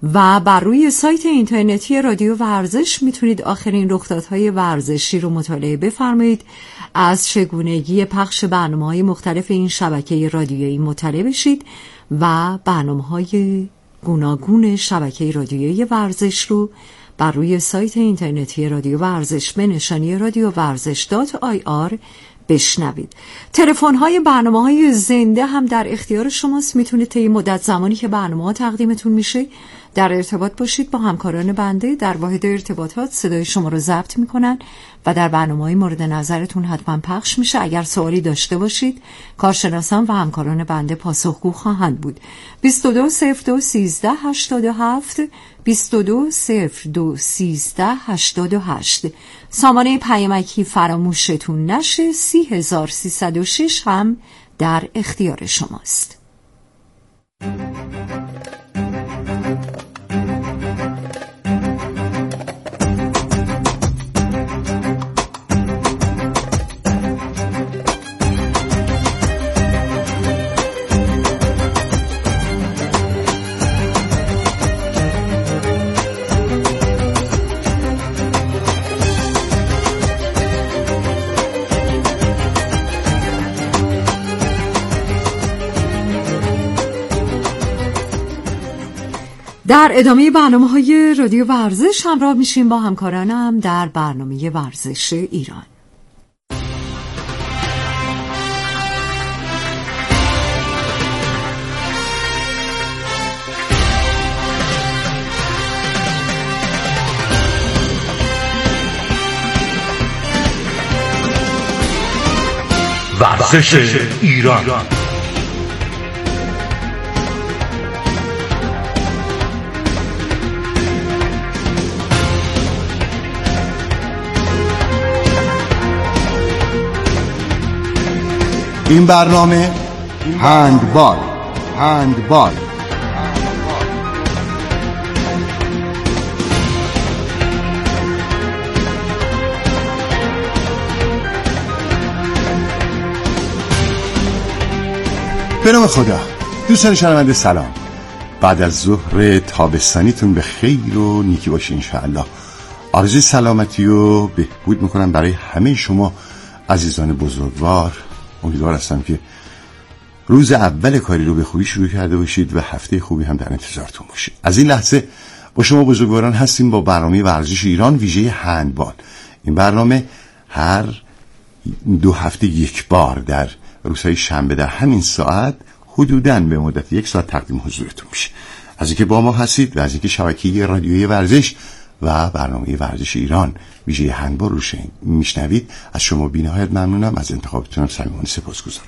و بر روی سایت اینترنتی رادیو ورزش میتونید آخرین رخدادهای ورزشی رو مطالعه بفرمایید. از چگونگی پخش برنامه‌های مختلف این شبکه رادیویی مطلع بشید و برنامه‌های گوناگون شبکه رادیویی ورزش رو بر روی سایت اینترنتی رادیو ورزش به نشانی radiovarzash.ir بشنوید. تلفن‌های برنامه‌های زنده هم در اختیار شماست. میتونید طی مدت زمانی که برنامه‌ها تقدیمتون میشه در ارتباط باشید با همکاران بنده. در واحد ارتباطات صدای شما رو ضبط میکنن و در برنامه‌های مورد نظرتون حتما پخش میشه. اگر سوالی داشته باشید کارشناسان و همکاران بنده پاسخگو خواهند بود. 22021387 22021388. سامانه پیامکی فراموشتون نشه. 3306 هم در اختیار شماست. در ادامه برنامه‌های رادیو ورزش همراه میشیم با همکارانم در برنامه ورزش ایران. ورزش ایران. این برنامه هندبال به نام خدا. دوستان شنونده سلام. بعد از ظهر تابستانیتون به خیر و نیکی باشه انشاءالله. آرزوی سلامتی و بهبود میکنم برای همه شما عزیزان بزرگوار. امیدوار هستم که روز اول کاری رو به خوبی شروع کرده باشید و هفته خوبی هم در انتظارتون باشه. از این لحظه با شما بزرگواران هستیم با برنامه ورزش ایران ویژه هندبال. این برنامه هر 2 هفته یک بار در روزهای شنبه در همین ساعت حدوداً به مدت 1 ساعت تقدیم حضورتون میشه. از اینکه با ما هستید و از اینکه شبکه رادیویی ورزش و برنامه ورزش ایران ویژه هندبال رو میشنوید، از شما بی‌نهایت ممنونم. از انتخابتون صمیمانه سپاسگزارم.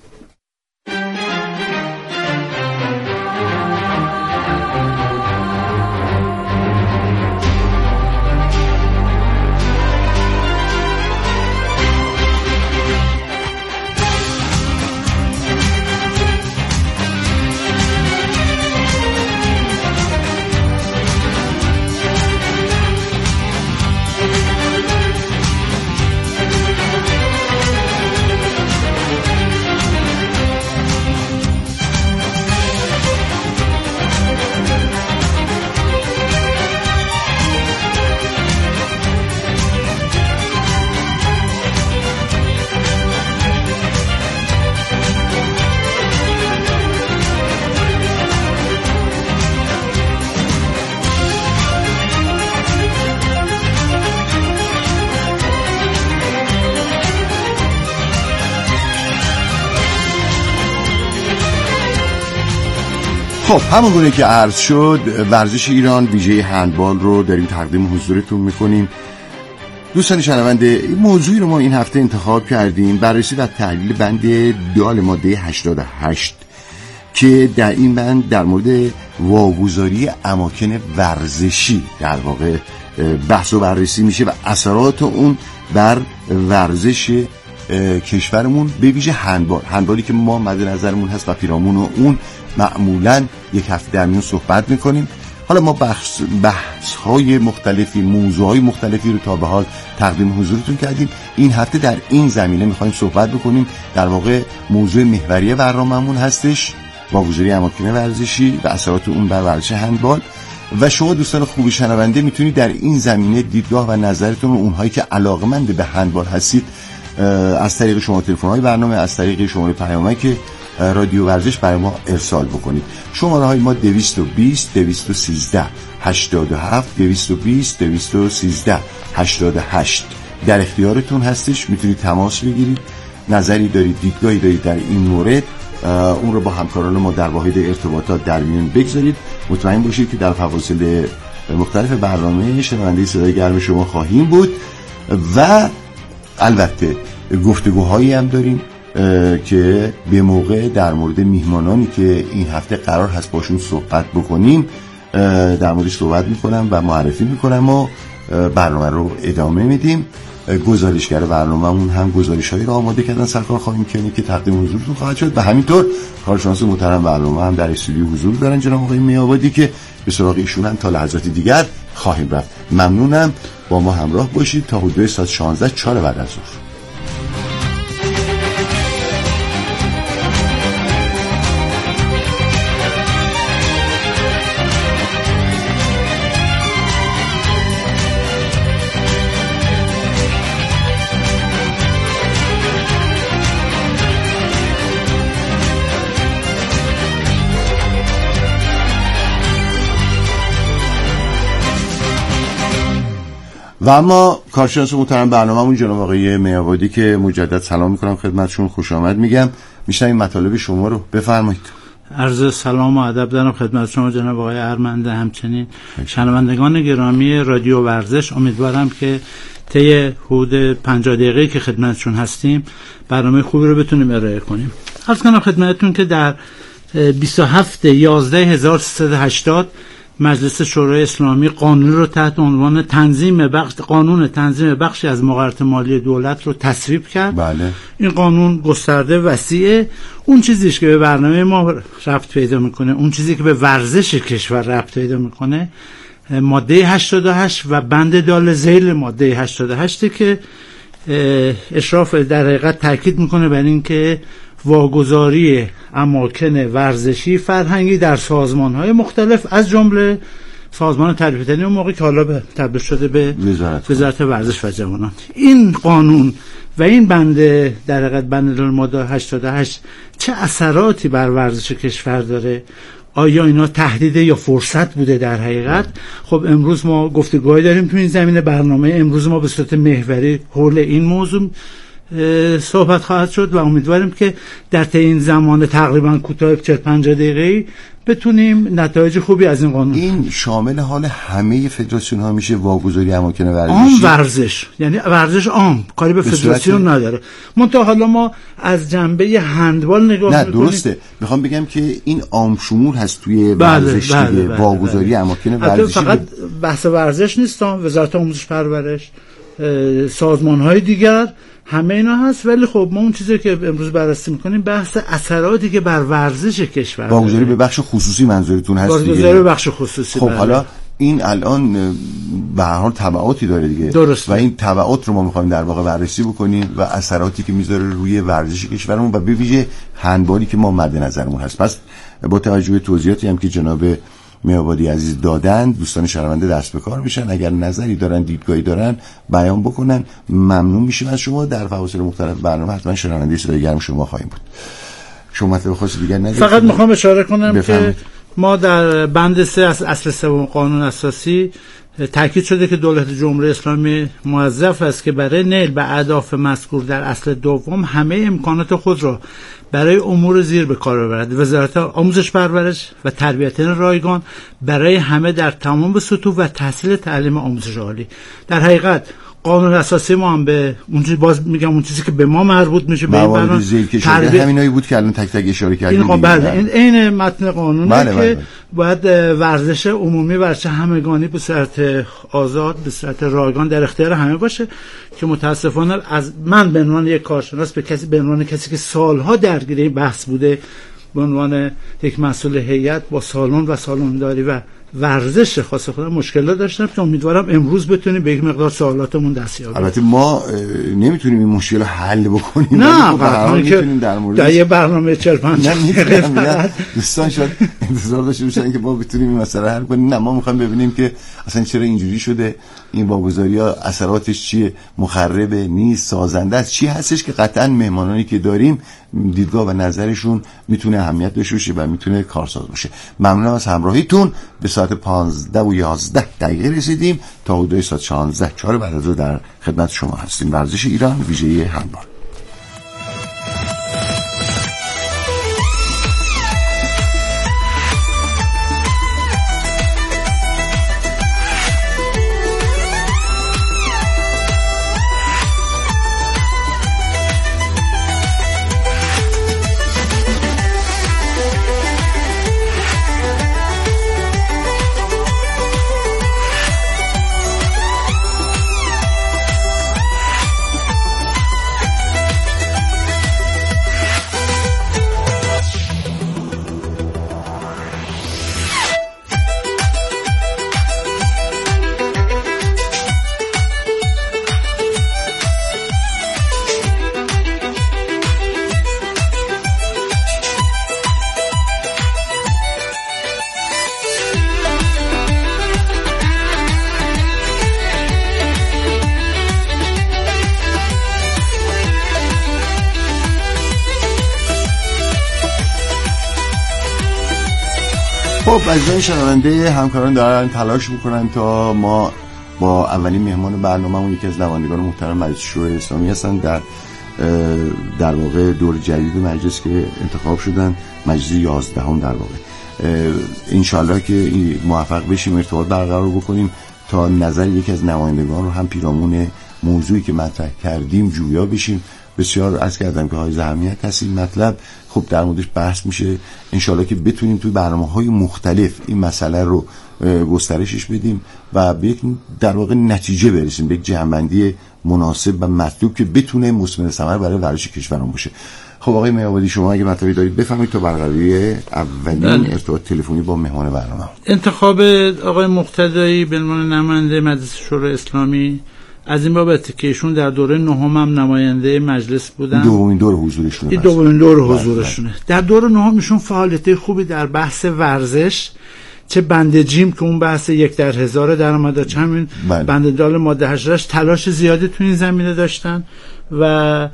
خب همونگونه که عرض شد ورزش ایران ویژه هندبال رو داریم تقدیم حضورتون میکنیم. دوستان شنونده، موضوعی رو ما این هفته انتخاب کردیم، بررسی و تحلیل بند دال ماده 88 که در این بند در مورد واگذاری اماکن ورزشی در واقع بحث و بررسی میشه و اثرات اون بر ورزش کشورمون به ویژه هندبالی که ما مد نظرمون هست و پیرامون اون معمولاً یک هفته در میون صحبت میکنیم. حالا ما بحث‌های مختلفی، موضوعهای مختلفی رو تا به حال تقدیم حضورتون کردیم. این هفته در این زمینه میخوایم صحبت بکنیم. در واقع موضوع محوری برنامه‌مون هستش واگذاری اماکن ورزشی و اثرات اون بر ورزش هندبال. و شما دوستان خوب شنونده میتونید در این زمینه دیدگاه و نظرتون رو، اونهایی که علاقمند به هندبال هستید، از طریق شما تلفن‌های برنامه، از طریق شماره پیامک رادیو ورزش برای ما ارسال بکنید. شماره های ما 220 213 87 220 213 88 در اختیارتون هستش. میتونید تماس بگیرید، نظری دارید، دیدگاهی دارید در این مورد، اون رو با همکاران ما در واحد ارتباطات در میون بگذارید. مطمئن باشید که در فواصل مختلف برنامه شنونده صدای گرم شما خواهیم بود و البته گفتگوهایی هم داریم که به موقع در مورد میهمانانی که این هفته قرار هست باشون صحبت بکنیم در موردش صحبت میکنم و معرفی میکنم و برنامه رو ادامه میدیم. گزارشگر برنامه‌مون هم گزارش‌هایی رو آماده کردن سرکار خواهیم کنیم که تقدیم حضورتون خواهد شد و همینطور کارشناس محترم برنامه هم در استودیو حضور دارن، جناب آقای میآبادی، که به سراغ ایشون هم تا لحظات دیگر خواهیم رفت. ممنونم، با ما همراه باشید تا حدود ساعت 16 4 بعد از ظهر. و اما کارشناس محترم برنامه‌مون جناب آقای میآبادی که مجدد سلام میکنم خدمتشون، خوش آمد میگم. میشنویم مطالب شما رو، بفرمایید. عرض سلام و ادب دارم خدمت شما جناب آقای ارمنده، همچنین شنوندگان گرامی رادیو ورزش. امیدوارم که طی حدود 50 دقیقه‌ای که خدمتشون هستیم برنامه خوبی رو بتونیم ارائه کنیم. عرض کنم خدمتتون که در 27/11/1380 مجلس شورای اسلامی قانون رو تحت عنوان قانون تنظیم بخشی از مقررات مالی دولت رو تصویب کرد. بله. این قانون گسترده وسیعه. اون چیزیش که به برنامه ما ربط پیدا میکنه، اون چیزی که به ورزش کشور ربط پیدا میکنه، ماده 88 و بند دال ذیل ماده 88 که اشراف در حقیقت تاکید میکنه بر این که واگذاری اماکن ورزشی فرهنگی در سازمان‌های مختلف از جمله سازمان تربیت اون موقع که حالا تبدیل شده به وزارت ورزش و جوانان، این قانون و این بند در حقیقت بند ماده 88 چه اثراتی بر ورزش کشور داره؟ آیا اینا تهدید یا فرصت بوده در حقیقت؟ خب امروز ما گفتگوهایی داریم تو این زمینه. برنامه امروز ما به صورت محوری حول این موضوع صحبت خواهد شد و امیدواریم که در طی این زمان تقریبا کوتاه 40-50 دقیقه‌ای بتونیم نتایج خوبی از این قانون. این شامل حال همه فدراسیون ها میشه، واگذاری اماکن ورزشی، عام ورزش، یعنی ورزش عام، کاری به فدراسیون نداره. منتها حالا ما از جنبه هندبال نگاه می‌کنیم. نه درسته، میخوام بگم که این عام شمول هست توی ورزش دیگه. واگذاری اماکن ورزشی فقط بحث ورزش نیست، وزارت آموزش پرورش، سازمان‌های دیگر، همه اینا هست. ولی خب ما اون چیزی که امروز بررسی می‌کنیم بحث اثراتی که بر ورزش کشور، واگذاری به بخش خصوصی منظورتون هست دیگه؟ واگذاری به بخش خصوصی. خب حالا این الان به هر حال تبعاتی داره دیگه. درست. و این تبعات رو ما می‌خوایم در واقع بررسی بکنیم و اثراتی که میذاره روی ورزش کشورمون و به ویژه هندبالی که ما مد نظرمون هست. پس با توجه به توضیحاتی هم که جناب میآبادی عزیز دادن، دوستان شنونده دست به کار بشن، اگر نظری دارن، دیدگاهی دارن بیان بکنن. ممنون میشیم از شما. در فواصل مختلف برنامه حتما شنونده صدای گرم شما خواهیم بود. شما مطلب خاصی دیگر ندارید؟ فقط میخوام اشاره کنم که ما در بند 3 از اصل 3 قانون اساسی تاکید شده که دولت جمهوری اسلامی موظف است که برای نیل به اهداف مذکور در اصل دوم همه امکانات خود را برای امور زیر به کار ببرد. وزارت آموزش پرورش و تربیت رایگان برای همه در تمام سطوح و تحصیل تعلیم آموزش عالی. در حقیقت قانون اساسی ما هم به اون چیز، باز میگم اون چیزی که به ما مربوط میشه، به این برنامه همینایی بود که الان تک تک اشاره کردیم. این بله، این عین متن قانونه که باید ورزش عمومی ورزش همگانی به صورت آزاد، به صورت رایگان در اختیار همه باشه که متاسفانه از من به عنوان یک کارشناس به عنوان کسی که سالها درگیر این بحث بوده، به عنوان یک مسئول هیئت با سالن و سالنداری و ورزش خاص خودم مشکلات داشتم که امیدوارم امروز بتونیم به یک مقدار سوالاتمون دستیابی کنیم. البته ما نمیتونیم این مشکل رو حل بکنیم، نه قطعا میتونیم در مورد یه برنامه 45 دقیقه دوستان شاید انتظار داشته باشن که ما بتونیم این مسئله حل کنیم. نه، ما میخوایم ببینیم که اصلا چرا اینجوری شده، این واگذاری‌ها اثراتش چیه، مخرب نیست، سازنده است، چی هستش که قطعا مهمانانی که داریم دیدگاه و نظرشون میتونه اهمیت داشته باشه و میتونه کارساز باشه. ممنونم از همراهیتون. به ساعت 15:11 رسیدیم تا حدود ساعت 16 4 بعد از ظهر در خدمت شما هستیم. ورزش ایران ویژه هندبال. خب عزیزان شنونده، همکاران دارن تلاش میکنن تا ما با اولین مهمان برنامه‌مون یکی از نمایندگان محترم مجلس شورای اسلامی هستن در واقع دور جدید مجلس که انتخاب شدن، مجلس 11 در واقع. انشالله که موفق بشیم ارتباط برقرار بکنیم تا نظر یکی از نمایندگان رو هم پیرامون موضوعی که مطرح کردیم جویا بشیم. بسیار عرض کردم که های اهمیت هست این مطلب، خب در موردش بحث میشه. انشالله که بتونیم توی برنامه‌های مختلف این مسئله رو گسترشش بدیم و به یک در واقع نتیجه برسیم، به یک جمع‌بندی مناسب و مطلوب که بتونه مثمر ثمر برای ورزش کشورمون باشه. خب آقای میابادی، شما اگه مطلبی دارید بفهمید تا برقراری اولین ارتباط تلفنی با مهمان برنامه. انتخاب آقای مقتدایی به عنوان نماینده مجلس شورای اسلامی از این بابت که ایشون در دوره نهم هم نماینده مجلس بودن، دومین دور حضورشونه. این دومین دور حضورشونه. در دوره نهم ایشون فعالیت خوبی در بحث ورزش، چه بند جیم که اون بحث 1/1000 درآمد، چه همین بند دال ماده 18 تلاش زیادی تو این زمینه داشتن و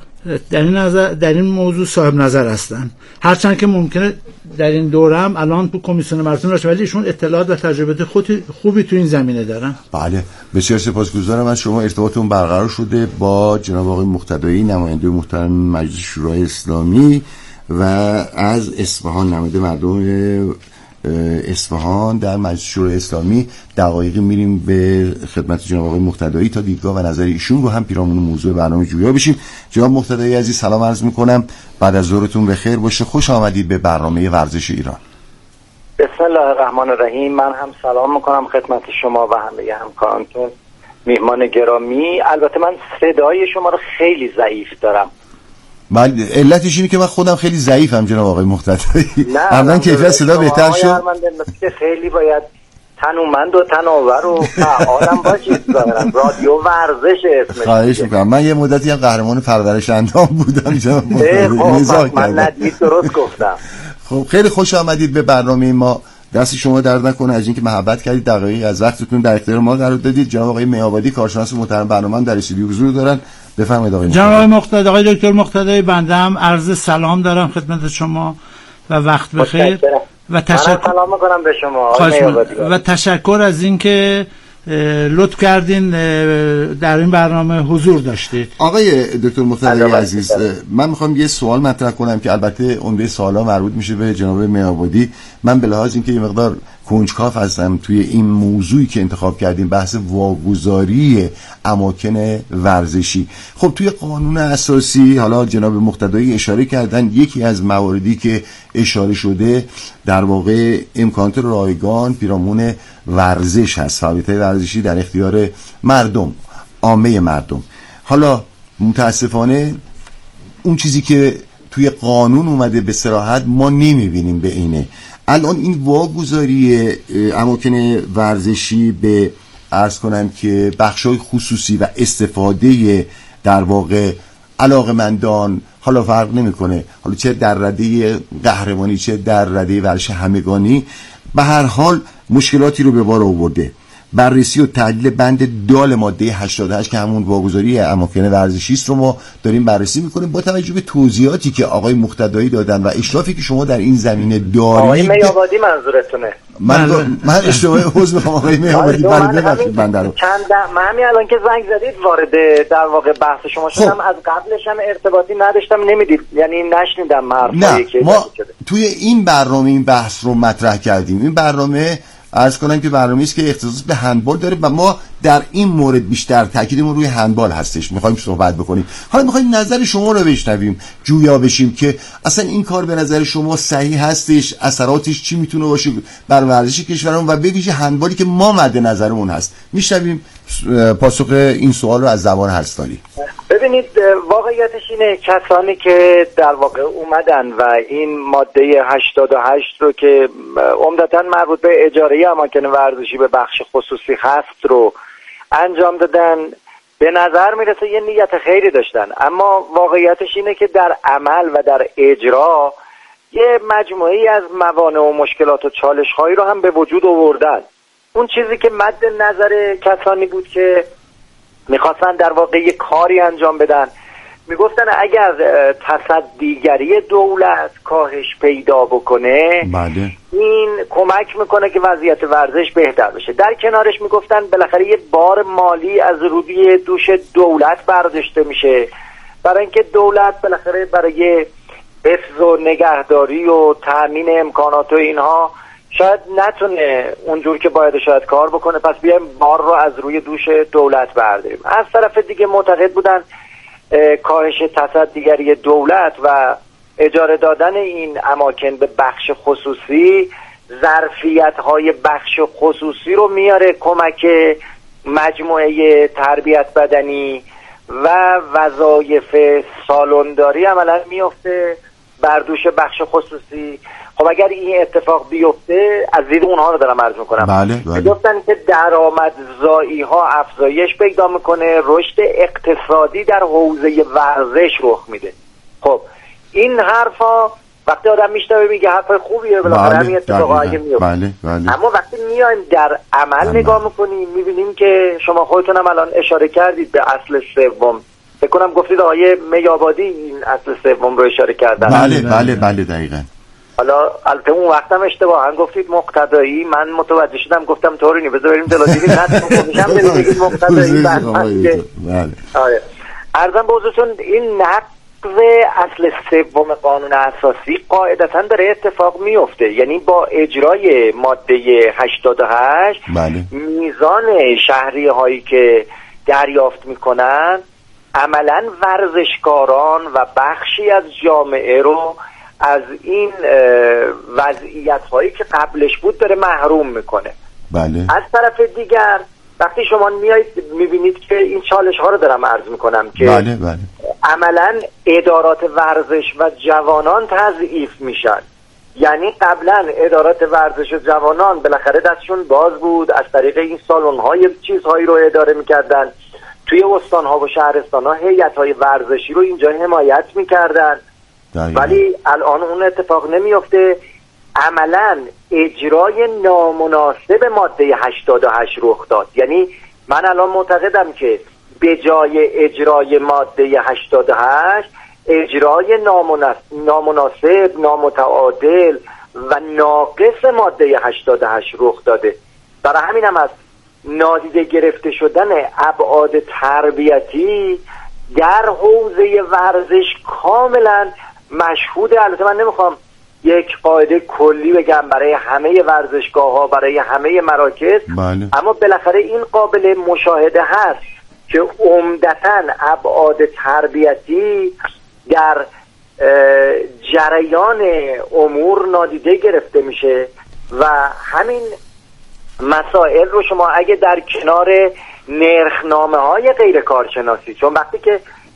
در این موضوع صاحب نظر هستن. هرچند که ممکنه در این دوره هم الان تو کمیسیون مرسوم باشه، ولی ایشون اطلاعات و تجربه خوبی تو این زمینه دارن. بله، بسیار سپاسگزارم از شما. ارتباطتون برقرار شده با جناب آقای مقتدایی، نماینده محترم مجلس شورای اسلامی و از اصفهان، نماینده مردم اصفهان در مجلس شورای اسلامی. دقایقی میریم به خدمت جناب آقای مقتدایی تا دیدگاه و نظر ایشون رو هم پیرامون موضوع برنامه جویا بشیم. جناب مقتدایی عزیز، سلام عرض میکنم، بعد از ظهرتون بخیر باشه. خوش آمدید به برنامه ورزش ایران. بسم الله الرحمن الرحیم. من هم سلام میکنم خدمت شما و همه همکارانتون، میهمان گرامی. البته من صدای شما رو خیلی ضعیف دارم. بله، علتش اینه که من خودم خیلی ضعیفم جناب آقای مقتدایی. عملاً کیفیت صدا بهتر شد. من خیلی باید تنومند و تناور و فعالم باشید. رادیو ورزش اسمش. خواهش میکنم. من یه مدتی هم قهرمان پرورش اندام بودم جناب مقتدایی. من ندید درست گفتم. خب خیلی خوش آمدید به برنامه ما. دست شما درد نکنه از اینکه محبت کردید، دقایقی از وقتتون در اختیار ما قرار دادید. جناب آقای میابادی کارشناس محترم برنامه در استودیو حضور دارن. بفرمایید آقای مقتدی. آقای دکتر مقتدی، بنده هم عرض سلام دارم خدمت شما و وقت بخیر و تشکر. سلام می‌کنم به شما آقای میابادی و تشکر از اینکه لطف کردین در این برنامه حضور داشتید. آقای دکتر مقتدی عزیز، من میخوام یه سوال مطرح کنم که البته عمده سوالا مربوط میشه به جناب میابادی. من به لحاظ اینکه یه مقدار کنجکاو هستم توی این موضوعی که انتخاب کردیم، بحث واگذاری اماکن ورزشی. خب توی قانون اساسی، حالا جناب مقتدایی اشاره کردن، یکی از مواردی که اشاره شده در واقع امکانات رایگان پیرامون ورزش هست، فعالیت‌های ورزشی در اختیار مردم، عامه مردم. حالا متاسفانه اون چیزی که توی قانون اومده به صراحت ما نمیبینیم به اینه. الان این واگذاری اماکن ورزشی به عرض کنم که بخشای خصوصی و استفاده در واقع علاقمندان، حالا فرق نمیکنه حالا چه در رده قهرمانی چه در رده ورزش همگانی، به هر حال مشکلاتی رو به بار آورده. بررسی و تحلیل بند دال ماده 88 که همون واگذاری اماکن ورزشی است رو ما داریم بررسی میکنیم با توجه به توضیحاتی که آقای مقتدایی دادن و اشرافی که شما در این زمینه دارید. آقای میابادی منظورتونه؟ من اشتباه حوض میخوام آقای میابادی ببخشید بنده رو. من همین الان که زنگ زدید وارد در واقع بحث شما شدم، از قبلش هم ارتباطی نداشتم، نمیدید یعنی نشنیدم حرفایی که ما توی این برنامه این بحث رو مطرح کردیم. این برنامه عرض کنم که برنامه‌ای است که اختصاص به هندبال داره و ما در این مورد بیشتر تاکیدمون روی هندبال هستش، می‌خوایم صحبت بکنیم. حالا می‌خوایم نظر شما رو بشنویم، جویا بشیم که اصلا این کار به نظر شما صحیح هستش، اثراتش چی میتونه باشه بر ورزش کشورمون و به ویژه هندبالی که ما مد نظرمون هست. می‌شنویم پاسخ این سوال رو از زبان هرستانی. ببینید واقعیتش اینه کسانی که در واقع اومدن و این ماده 88 رو که عمدتاً مربوط به اجاره اماکن ورزشی به بخش خصوصی هست رو انجام دادن، به نظر میرسه یه نیت خیری داشتن، اما واقعیتش اینه که در عمل و در اجرا یه مجموعه‌ای از موانع و مشکلات و چالش‌هایی رو هم به وجود آوردن. اون چیزی که مد نظر کسانی بود که میخواستن در واقع یه کاری انجام بدن، میگفتن اگر تصدیگری دولت کاهش پیدا بکنه بله. این کمک میکنه که وضعیت ورزش بهتر بشه. در کنارش میگفتن بالاخره یه بار مالی از روی دوش دولت برداشته میشه، برای اینکه دولت بالاخره برای حفظ و نگهداری و تامین امکانات و اینها شاید نتونه اونجور که باید شاید کار بکنه، پس بیایم بار رو از روی دوش دولت برداریم. از طرف دیگه معتقد بودن کاهش تصدیگری دولت و اجاره دادن این اماکن به بخش خصوصی ظرفیت‌های بخش خصوصی رو میاره کمک مجموعه تربیت بدنی و وظایف سالنداری عملا میفته بر دوش بخش خصوصی. خب اگر این اتفاق بیفته، از دید اونها رو دارم عرض میکنم، بله. گفتن که درآمدزایی ها افزایش پیدا میکنه، رشد اقتصادی در حوزه ورزش رخ میده. خب این حرفا وقتی آدم میشنوه میگه حرف خوبیه، بالاخره همین اتفاقا میفته. اما وقتی میایم در عمل نگاه میکنیم میبینیم که شما خودتونم الان اشاره کردید به اصل سوم، فکر کنم گفتید آقای میابادی این اصل سوم رو اشاره کردن. بله دقیقاً. حالا البته اون وقتم اشتباها گفتید مقتدایی، من متوجه شدم گفتم طوری نی، بذار بریم دلازیری نتونم بگید مقتدایی. بله. عرضم به حضورتون این نقض اصل سوم قانون اساسی قاعدتاً داره اتفاق میفته، یعنی با اجرای ماده 88 بله. میزان شهری هایی که دریافت میکنن عملاً ورزشکاران و بخشی از جامعه رو از این وضعیت هایی که قبلش بود داره محروم میکنه. بله. از طرف دیگر وقتی شما میایید میبینید که این چالش ها رو دارم عرض میکنم که بله. عملا ادارات ورزش و جوانان تضعیف میشن. یعنی قبلا ادارات ورزش و جوانان بالاخره دستشون باز بود، از طریق این سالن های چیزهایی رو اداره میکردن، توی استان ها و شهرستان ها هیئت های ورزشی رو اینجا حمایت میکردن. ولی الان اون اتفاق نمیفته، عملا اجرای نامناسب ماده 88 رخ داد. یعنی من الان معتقدم که به جای اجرای ماده 88 اجرای نامناسب، نامتعادل و ناقص ماده 88 رخ داده. برای همین هم از نادیده گرفته شدن ابعاد تربیتی در حوزه ورزش کاملا مشهوده. البته من نمیخوام یک قاعده کلی بگم برای همه ورزشگاه ها، برای همه مراکز، بله. اما بالاخره این قابل مشاهده هست که عمدتاً ابعاد تربیتی در جریان امور نادیده گرفته میشه و همین مسائل رو شما اگه در کنار نرخنامه های غیر کارشناسی، چون وقتی که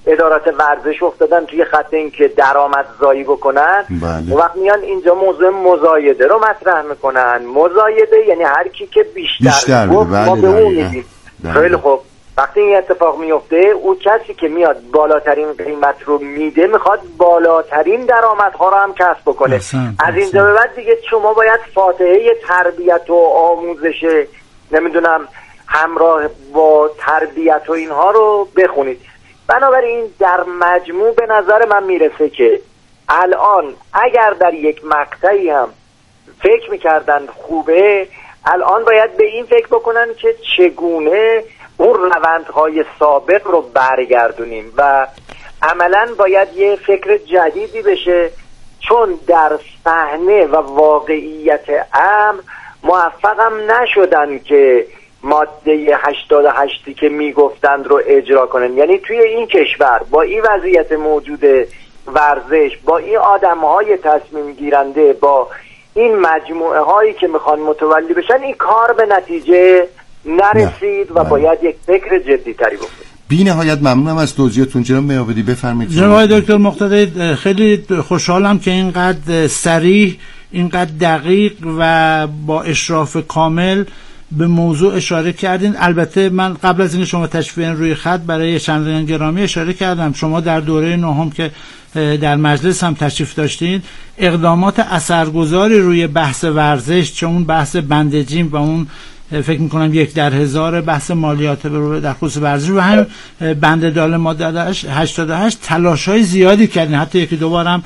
ادارات ورزش افتادن توی خط این که درآمدزایی بکنن. بله. وقت میان اینجا موضوع مزایده رو مطرح میکنن. مزایده یعنی هر کی که بیشتر گفت ما به اون میدیم. خیلی خوب، وقتی این اتفاق میفته اون کسی که میاد بالاترین قیمت رو میده میخواد بالاترین درآمدها رو هم کسب بکنه. از اینجا به بعد دیگه شما باید فاتحه تربیت و آموزش نمیدونم همراه با تربیت و اینها رو بخونید. بنابراین در مجموع به نظر من میرسه که الان اگر در یک مقطعی هم فکر میکردن خوبه، الان باید به این فکر بکنن که چگونه اون روندهای سابق رو برگردونیم و عملا باید یه فکر جدیدی بشه، چون در صحنه و واقعیت امر موفقم نشدن که ماده 88 که میگفتند رو اجرا کنن. یعنی توی این کشور با این وضعیت موجود ورزش، با این آدمهای تصمیم گیرنده، با این مجموعه هایی که میخوان متولی بشن، این کار به نتیجه نرسید و باید یک فکر جدی تری بکنه. بی نهایت ممنونم از توضیحاتون جناب میابدی. بفرمایید. جناب دکتر مقتدی، خیلی خوشحالم که اینقدر صریح، اینقدر دقیق و با اشراف کامل به موضوع اشاره کردین. البته من قبل از اینکه شما تشریف بیارین روی خط برای شنوندگان گرامی اشاره کردم شما در دوره نهم که در مجلس هم تشریف داشتین اقدامات اثرگذاری روی بحث ورزش، چه اون بحث بندجیم و اون فکر میکنم 1/1000 بحث مالیات در خصوص ورزش و هم بند دال ماده 88 تلاش‌های زیادی کردین، حتی یکی دو بارم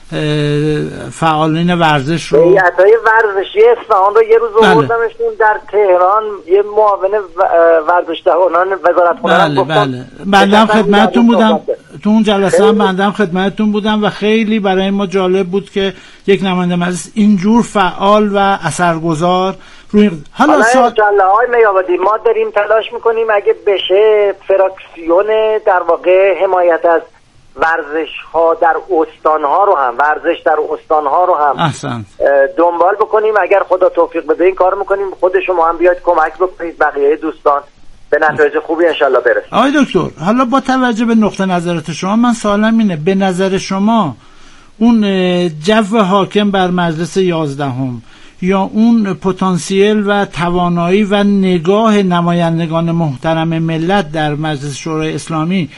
فعالین ورزش رو هیئت‌های ورزشی اصفهان رو یه روز آوردمشون در تهران، یه معاون ورزشدهان وزارت هنر گفتم. بندم خدمتتون بودم تو اون جلسه هم بندم خدمتتون بودم و خیلی برای ما جالب بود که یک نماینده مجلس اینجور فعال و اثرگذار روی حالا های میابادی ما داریم تلاش میکنیم اگه بشه فراکسیون در واقع حمایت از ورزش ها در استان ها رو هم ورزش در استان ها رو هم دنبال بکنیم. اگر خدا توفیق بده این کار میکنیم. خود شما هم بیاید کمک بکنید، بقیه دوستان به نتایج خوبی انشالله برسیم. آقای دکتر، حالا با توجه به نقطه نظرات شما من سوالم اینه، به نظر شما اون جو حاکم بر مجلس 11ام یا اون پتانسیل و توانایی و نگاه نمایندگان محترم ملت در مجلس شورای اسلامی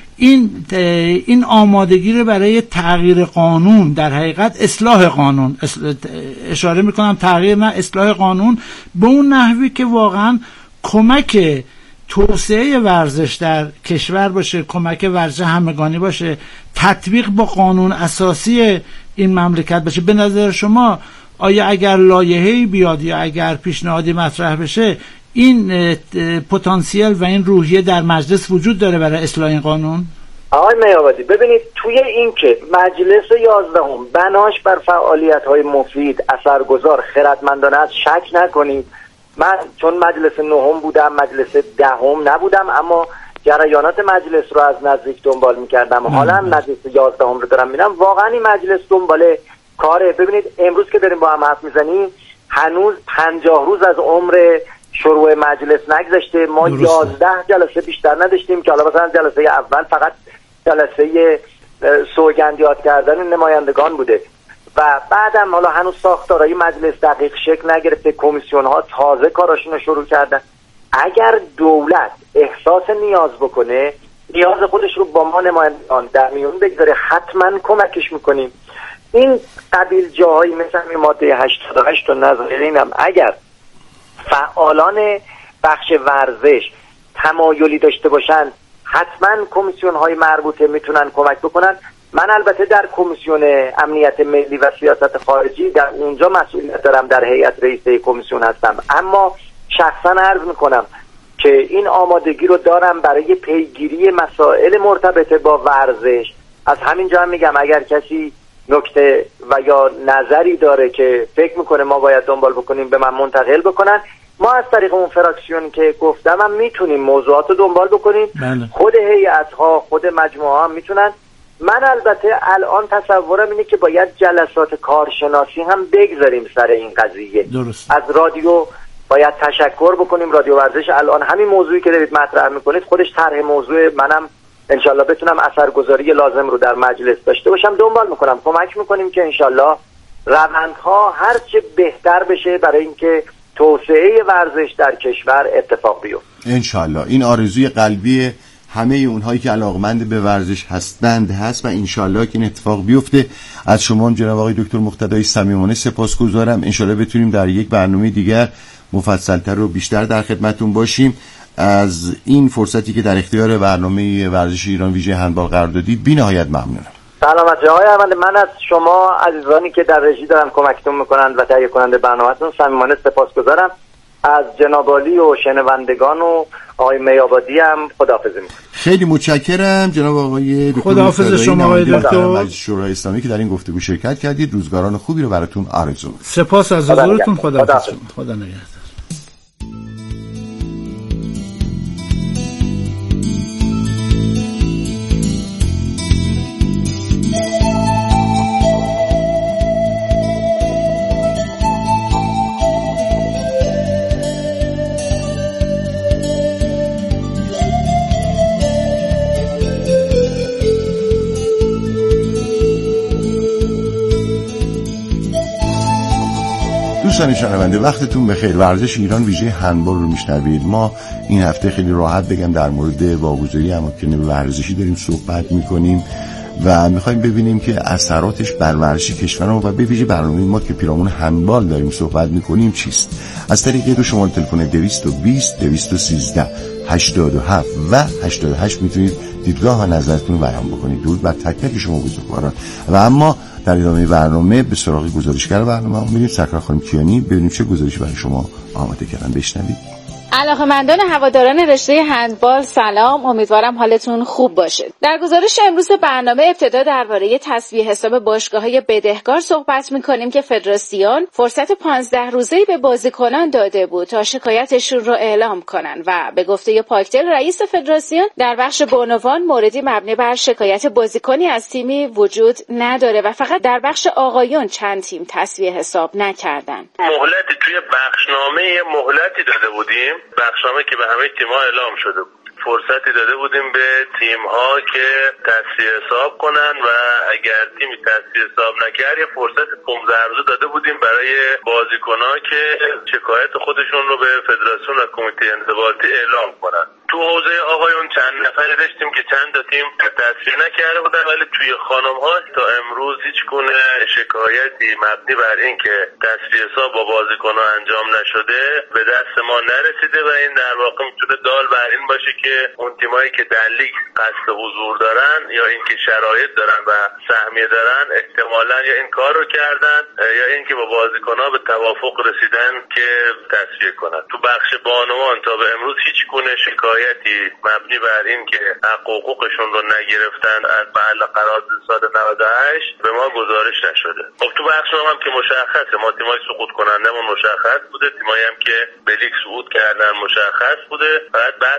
این آمادگی رو برای تغییر قانون، در حقیقت اصلاح قانون، اشاره میکنم تغییر نه اصلاح قانون، به اون نحوی که واقعا کمک توسعه ورزش در کشور باشه، کمک ورزش همگانی باشه، تطبیق با قانون اساسی این مملکت باشه. به نظر شما آیا اگر لایحه‌ای بیاد یا اگر پیشنهادی مطرح بشه این پتانسیل و این روحیه در مجلس وجود داره برای اصلاح این قانون؟ آقای میابادی ببینید، توی این که مجلس 11ام بناش بر فعالیت‌های مفید، اثرگذار، خردمندانه است، شک نکنید. من چون مجلس 9م بودم، مجلس 10م نبودم، اما جریانات مجلس رو از نزدیک دنبال می‌کردم. حالا مجلس 11م رو دارم می‌بینم. واقعا این مجلس دنبال کاره. ببینید امروز که داریم با هم حرف می‌زنیم هنوز 50 روز از عمر شروع مجلس نگذشته. ما 11 جلسه بیشتر نداشتیم که حالا مثلا جلسه اول فقط جلسه سوگند یاد کردن نمایندگان بوده و بعدم حالا هنوز ساختارهای مجلس دقیق شکل نگرفته، کمیسیون ها تازه کاراشون رو شروع کردن. اگر دولت احساس نیاز بکنه، نیاز خودش رو با ما نمایندگان در میون بگذاره، حتما کمکش میکنیم. این قبیل جاهایی مثل ماده 88 و نظایر اینم اگر فعالان بخش ورزش تمایلی داشته باشن حتما کمیسیون های مربوطه میتونن کمک بکنن. من البته در کمیسیون امنیت ملی و سیاست خارجی در اونجا مسئولیت دارم، در هیئت رئیسه کمیسیون هستم، اما شخصا عرض میکنم که این آمادگی رو دارم برای پیگیری مسائل مرتبط با ورزش. از همینجا هم میگم اگر کسی نکته و یا نظری داره که فکر میکنه ما باید دنبال بکنیم به من منتقل بکنن. ما از طریق اون فراکسیون که گفتم هم میتونیم موضوعات رو دنبال بکنیم. خود هیئت‌ها، خود مجموعه ها میتونن. من البته الان تصورم اینه که باید جلسات کارشناسی هم بگذاریم سر این قضیه. درست. از رادیو باید تشکر بکنیم. رادیو ورزش الان همین موضوعی که دارید مطرح میکنید خودش طرح موضوع، منم انشالله بتونم اثرگذاری لازم رو در مجلس داشته باشم. دنبال میکنم، کمک میکنیم که انشالله روندها هرچه بهتر بشه برای اینکه توسعه ورزش در کشور اتفاق بیفته. انشالله این آرزوی قلبی همه اونهایی که علاقمند به ورزش هست و انشالله که این اتفاق بیفته. از شما جناب آقای دکتر مقتدی صمیمانه سپاسگزارم. انشالله بتونیم در یک برنامه دیگر مفصل‌تر و بیشتر در خدمتتون باشیم. از این فرصتی که در اختیار برنامه ورزش ایران ویژه هندبال قرار دادید بی‌نهایت ممنونم. سلامت آقای احمد. من از شما عزیزانی که در رژی دارن کمکتون میکنند و تهیه کننده برنامه‌تون صمیمانه سپاسگزارم. از جناب عالی و شنوندگان و آقای میابادی هم خداحافظی میکنم. خیلی متشکرم جناب آقای دکتر. خداحافظ شما آقای دکتر. مجلس شورای اسلامی که در این گفتگو شرکت کردید. روزگاران خوبی رو براتون آرزو می‌کنم. سپاس از حضورتون. خداحافظ. خدا نگهدار. دوستان شنونده وقتتون بخیر. ورزش ایران ویژه هندبال رو میشنوید. ما این هفته خیلی راحت بگم در مورد واگذاری اماکن ورزشی داریم صحبت میکنیم و میخوایم ببینیم که اثراتش بر ورزش کشورمون و به ویژه برنامه ما که پیرامون هندبال داریم صحبت میکنیم چیست. از طریق دو شماره تلفن 220 213 87 و 88 میتونید دیدگاه و نظرتون رو بیان بکنید. درود بر تک تک شما بزرگواران. و اما در ادامه برنامه به سراغ گزارشگر برنامه میریم. سرکار خانم کیانی ببینیم چه گزارشی برای شما آماده کردن. بشنوید. علاقه‌مندان هواداران رشته هندبال سلام، امیدوارم حالتون خوب باشه. در گزارش امروز برنامه ابتدا درباره تسویه حساب باشگاه‌های بدهکار صحبت می‌کنیم که فدراسیون فرصت 15 روزه‌ای به بازیکنان داده بود تا شکایتشون رو اعلام کنن و به گفته پاکدل رئیس فدراسیون در بخش بانوان موردی مبنی بر شکایت بازیکنی از تیمی وجود نداره و فقط در بخش آقایون چند تیم تسویه حساب نکردن. مهلتی توی بخشنامه مهلتی داده بودیم، بخشنامه که به همه تیم‌ها اعلام شده بود. فرصتی داده بودیم به تیم‌ها که تسویه حساب کنن و اگر تیمی تسویه حساب نکرد یه فرصت 15 روزه داده بودیم برای بازیکن‌ها که شکایت خودشون رو به فدراسیون و کمیته انضباطی اعلام کنن. تو حوزه آقایون چند نفری داشتیم که چند تا تیم تسویه نکرده بودن، ولی توی خانم‌ها تا امروز هیچ گونه شکایتی مبنی بر این که تسویه حساب با بازیکن‌ها انجام نشده به دست ما نرسیده و این در واقع میتونه دال بر این باشه که اون تیمایی که در لیگ قصد حضور دارن یا اینکه شرایط دارن و سهمیه دارن احتمالاً یا این کار رو کردن یا اینکه با بازیکن‌ها به توافق رسیدن که تسویه کنن. تو بخش بانوان تا به امروز هیچ گونه شکایتی مبنی بر این که حقوقشون رو نگرفتن از محل قرارداد سال 98 به ما گزارش نشده. خب تو بخش هم که مشخصه، ما تیمای سقوط کنندمون مشخص بوده، تیمایی هم که به لیگ صعود کردن مشخص بوده، فقط بحث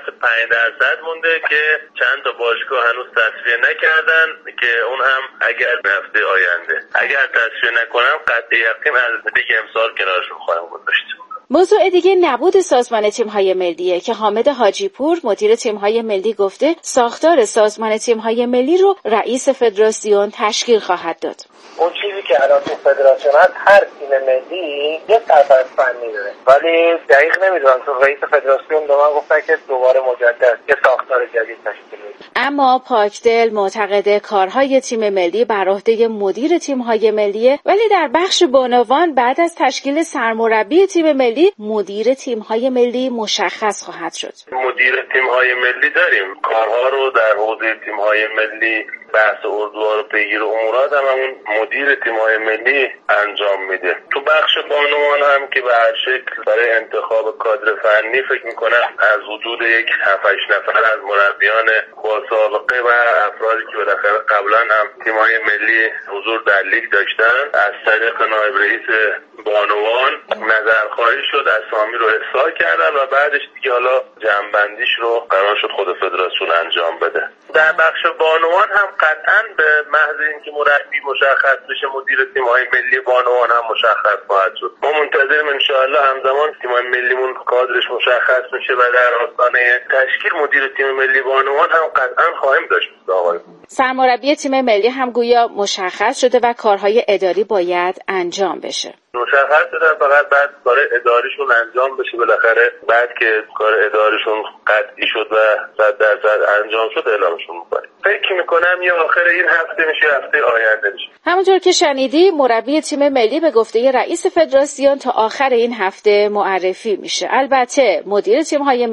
5% مونده که چند تا باشگاه هنوز تسویه نکردن که اون هم اگر هفته آینده اگر تسویه نکنن قطع یقین از لیگ امسال کنارشون خواهیم گذاشت. موضوع دیگه نبود سازمان تیم‌های ملیه که حامد حاجیپور مدیر تیم‌های ملی گفته ساختار سازمان تیم‌های ملی رو رئیس فدراسیون تشکیل خواهد داد. اون چیزی که الان تو فدراسیون هست هر تیم ملی یک سرپرست فنی داره، ولی دقیق نمیدونم. تو رئیس فدراسیون به من گفتن که دوباره مجدد یه ساختار جدید تشکیل میشه. اما پاکدل معتقد کارهای تیم ملی بر عهده مدیر تیم‌های ملیه، ولی در بخش بانوان بعد از تشکیل سرمربی تیم ملی مدیر تیم‌های ملی مشخص خواهد شد. مدیر تیم‌های ملی داریم، کارها رو در حوزه تیم‌های ملی بحث اردوها رو پیگیر امورات هم همون مدیر تیم‌های ملی انجام میده. تو بخش بانوان هم که به هر شکل برای انتخاب کادر فنی فکر میکنم از وجود یک 7-8 نفر از مربیان با سابقه و افرادی که بالاخره قبلا هم تیم‌های ملی حضور در لیگ داشتن از طریق نایب رئیس بانوان نظرخواهی شد اسامی رو احضار کردن و بعدش دیگه حالا جمع‌بندیش رو قرار شد خود فدراسیون انجام بده. در بخش بانوان هم قطعاً به محض اینکه مربی مشخص بشه مدیر تیم‌های ملی بانوان هم مشخص خواهد شد. ما منتظریم ان شاءالله همزمان تیم‌های ملیمون کادرش مشخص میشه و در آستانه تشکیل مدیر تیم ملی بانوان هم قطعاً خواهیم داشت. سرمربی تیم ملی هم گویا مشخص شده و کارهای اداری باید انجام بشه. مشخص شده، فقط بعد کار اداریشون انجام بشه. بالاخره بعد که کار اداریشون قطعی شد و 100% انجام شد اعلامشون می‌کنیم. فکر می‌کنم یا آخر این هفته میشه، هفته آینده میشه. همونطور که شنیدی مربی تیم ملی به گفته رئیس فدراسیون تا آخر این هفته معرفی میشه. البته مدیر تیم‌های